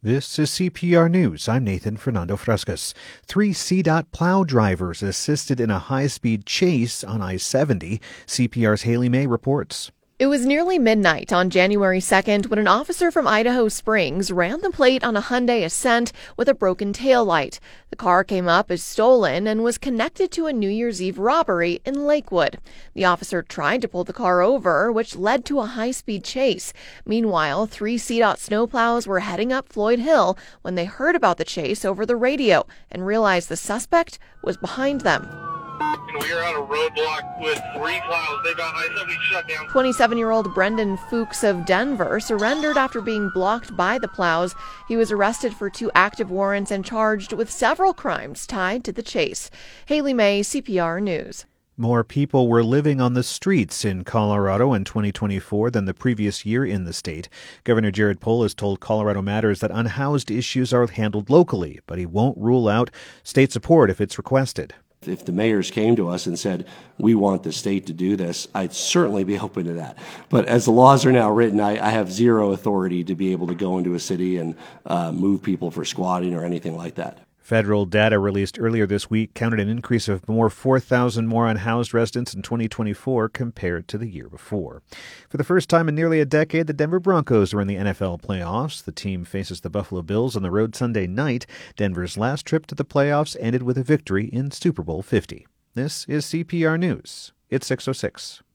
This is CPR News. I'm Nathan Fernando Frescas. 3 CDOT plow drivers assisted in a high-speed chase on I-70. CPR's Haley May reports. It was nearly midnight on January 2nd when an officer from Idaho Springs ran the plate on a Hyundai Ascent with a broken taillight. The car came up as stolen and was connected to a New Year's Eve robbery in Lakewood. The officer tried to pull the car over, which led to a high-speed chase. Meanwhile, 3 CDOT snowplows were heading up Floyd Hill when they heard about the chase over the radio and realized the suspect was behind them. We are on a roadblock with 3 plows. They got I-70 shut down. 27-year-old Brendan Fuchs of Denver surrendered after being blocked by the plows. He was arrested for 2 active warrants and charged with several crimes tied to the chase. Haley May, CPR News. More people were living on the streets in Colorado in 2024 than the previous year in the state. Governor Jared Pohl has told Colorado Matters that unhoused issues are handled locally, but he won't rule out state support if it's requested. If the mayors came to us and said, we want the state to do this, I'd certainly be open to that. But as the laws are now written, I have zero authority to be able to go into a city and move people for squatting or anything like that. Federal data released earlier this week counted an increase of 4,000 more unhoused residents in 2024 compared to the year before. For the first time in nearly a decade, the Denver Broncos are in the NFL playoffs. The team faces the Buffalo Bills on the road Sunday night. Denver's last trip to the playoffs ended with a victory in Super Bowl 50. This is CPR News. It's 6:06.